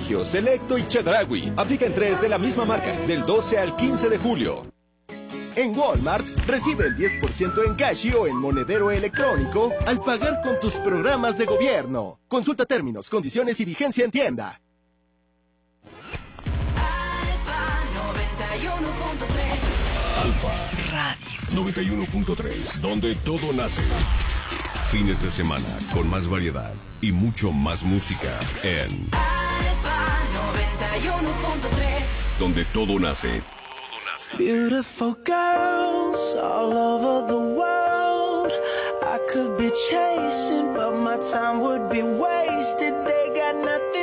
Prestigio, Selecto y Chedraui. Aplica en 3 de la misma marca, del 12 al 15 de julio. En Walmart, recibe el 10% en cash o en monedero electrónico al pagar con tus programas de gobierno. Consulta términos, condiciones y vigencia en tienda. Alfa Radio 91.3, donde todo nace. Fines de semana con más variedad y mucho más música en Alfa 91.3, donde todo nace. Beautiful girls all over the world. I could be chasing, but my time would be wasted. They got nothing